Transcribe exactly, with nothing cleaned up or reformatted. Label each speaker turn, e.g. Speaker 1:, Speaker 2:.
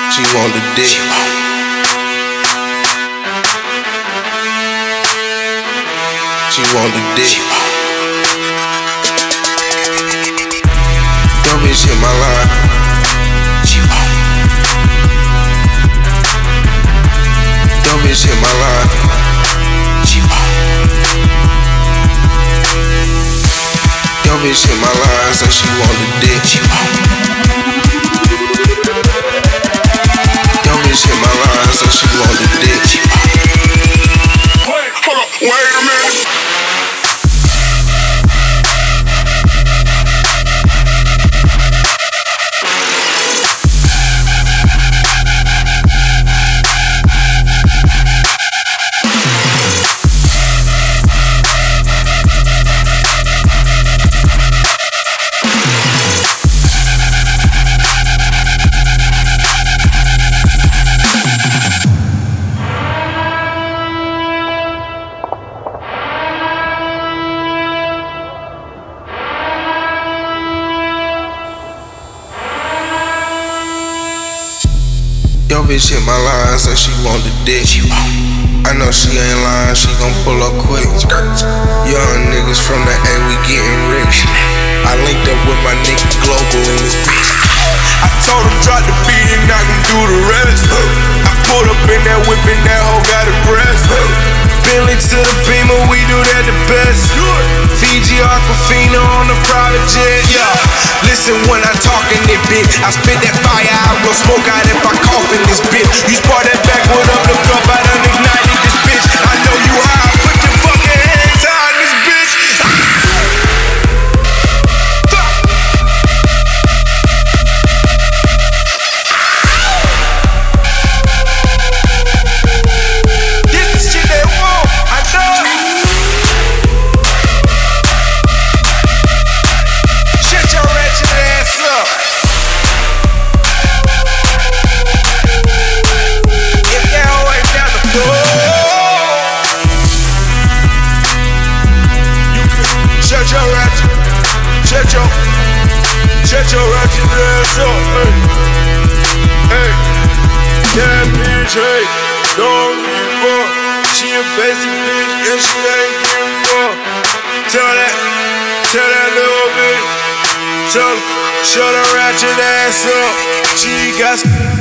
Speaker 1: She want the dick. She want the dick. Dumb bitch hit my line. She want. Dumb bitch hit my line. She want. Dumb bitch hit my line, so she want the dick. She want. Dumb bitch hit my line, so she want the dick. She want. Wait, hold up, wait a minute. Yo bitch hit my line, so she want the dick. I know she ain't lying, she gon' pull up quick. Young niggas from the A, we getting rich. I linked up with my nigga Global in this bitch. I told him drop the beat and I can do the rest. I pulled up in that whip and that hoe got a breast. Bentley to the Beamer, we do that the best. Fiji Aquafina on the private jet, yeah. Listen when I talk in this bitch, I spit that fire, I will smoke out if I cough in this bitch. You spark that backwood up, look up, I done ignited this bitch. I know you high, put your fucking hands high in this bitch. This the shit they want, I know. Shut your ratchet ass up. Shut your ratchet, shut your, shut your ratchet ass up, hey, hey, yeah bitch, hey, don't give up, she a basic bitch and she ain't give up, tell that, tell that little bitch, tell her, shut her ratchet ass up, she got